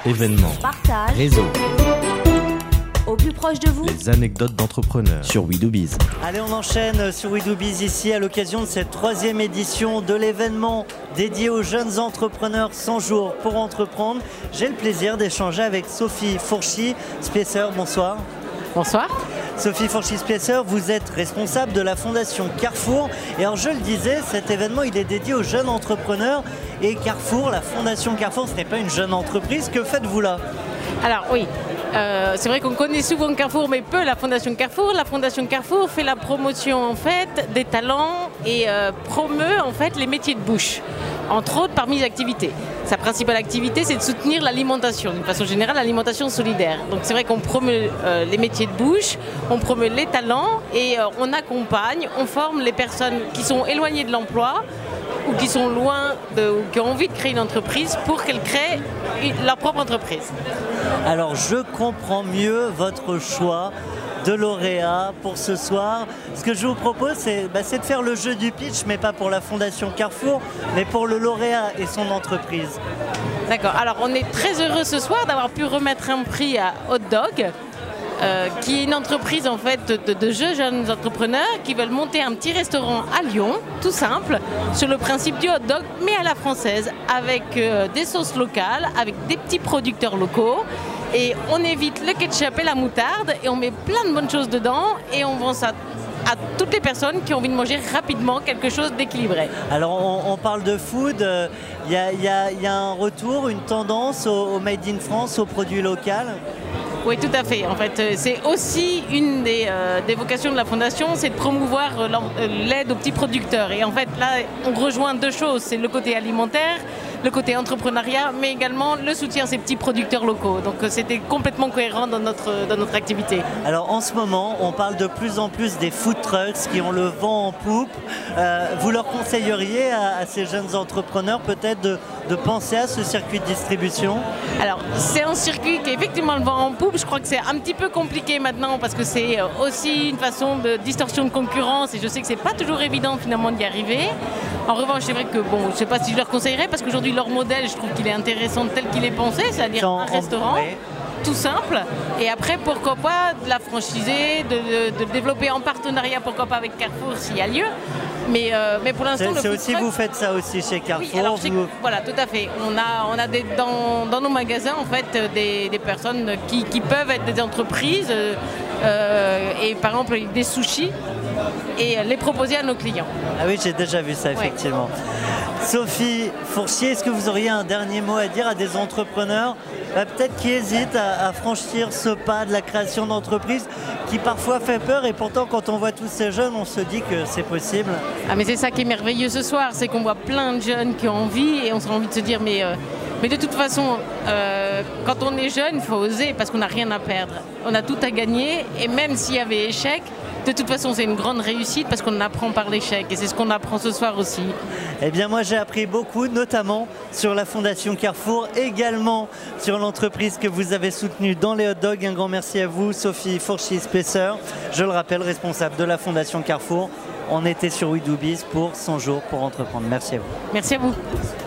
événements, partage, réseau, au plus proche de vous. les anecdotes d'entrepreneurs sur We Do Biz. Allez, on enchaîne sur We Do Biz ici à l'occasion de cette 3e édition de l'événement dédié aux jeunes entrepreneurs 100 jours pour entreprendre. J'ai le plaisir d'échanger avec Sophie Fourchy-Spiesser. Bonsoir. Bonsoir. Sophie Fourchy-Spiesser, vous êtes responsable de la Fondation Carrefour. Et alors je le disais, cet événement il est dédié aux jeunes entrepreneurs. Et Carrefour, la Fondation Carrefour, ce n'est pas une jeune entreprise. Que faites-vous là ? Alors oui, c'est vrai qu'on connaît souvent Carrefour, mais peu la Fondation Carrefour. La Fondation Carrefour fait la promotion en fait des talents et promeut en fait les métiers de bouche, entre autres parmi les activités. Sa principale activité, c'est de soutenir l'alimentation, d'une façon générale, l'alimentation solidaire. Donc c'est vrai qu'on promeut les métiers de bouche, on promeut les talents et on accompagne, on forme les personnes qui sont éloignées de l'emploi ou qui sont loin ou qui ont envie de créer une entreprise pour qu'elles créent leur propre entreprise. Alors je comprends mieux votre choix de lauréat pour ce soir. Ce que je vous propose, c'est de faire le jeu du pitch, mais pas pour la Fondation Carrefour, mais pour le lauréat et son entreprise. D'accord. Alors on est très heureux ce soir d'avoir pu remettre un prix à Hot Dog, qui est une entreprise en fait de jeunes entrepreneurs qui veulent monter un petit restaurant à Lyon, tout simple, sur le principe du hot dog, mais à la française, avec des sauces locales, avec des petits producteurs locaux. Et on évite le ketchup et la moutarde et on met plein de bonnes choses dedans et on vend ça à toutes les personnes qui ont envie de manger rapidement quelque chose d'équilibré. Alors on parle de food, il y a un retour, une tendance au Made in France, au produit local. Oui, tout à fait. En fait, c'est aussi une des vocations de la Fondation, c'est de promouvoir l'aide aux petits producteurs. Et en fait, là, on rejoint deux choses. C'est le côté alimentaire, le côté entrepreneuriat, mais également le soutien à ces petits producteurs locaux. Donc, c'était complètement cohérent dans notre activité. Alors, en ce moment, on parle de plus en plus des food trucks qui ont le vent en poupe. Vous leur conseilleriez à ces jeunes entrepreneurs peut-être de penser à ce circuit de distribution ? Alors, c'est un circuit qui est effectivement le vent en poupe. Je crois que c'est un petit peu compliqué maintenant parce que c'est aussi une façon de distorsion de concurrence et je sais que c'est pas toujours évident finalement d'y arriver. En revanche, c'est vrai que je ne sais pas si je leur conseillerais parce qu'aujourd'hui leur modèle, je trouve qu'il est intéressant tel qu'il est pensé, c'est-à-dire un restaurant. Tout simple, et après pourquoi pas de la franchiser, de le développer en partenariat, pourquoi pas avec Carrefour s'il y a lieu, mais pour l'instant c'est aussi vous faites ça aussi chez Carrefour. Oui, alors, voilà, tout à fait. On a dans nos magasins en fait des personnes qui peuvent être des entreprises et par exemple des sushis et les proposer à nos clients. Ah oui, j'ai déjà vu ça effectivement. Ouais. Sophie Fourchy, est-ce que vous auriez un dernier mot à dire à des entrepreneurs peut-être qui hésitent à franchir ce pas de la création d'entreprise qui parfois fait peur et pourtant quand on voit tous ces jeunes, on se dit que c'est possible. Ah mais c'est ça qui est merveilleux ce soir, c'est qu'on voit plein de jeunes qui ont envie et on a envie de se dire mais de toute façon, quand on est jeune, il faut oser parce qu'on n'a rien à perdre. On a tout à gagner et même s'il y avait échec, de toute façon, c'est une grande réussite parce qu'on apprend par l'échec et c'est ce qu'on apprend ce soir aussi. Eh bien, moi, j'ai appris beaucoup, notamment sur la Fondation Carrefour, également sur l'entreprise que vous avez soutenue dans les hot dogs. Un grand merci à vous, Sophie Fourchy-Spiesser. Je le rappelle, responsable de la Fondation Carrefour. On était sur We Do Biz pour 100 jours pour entreprendre. Merci à vous. Merci à vous.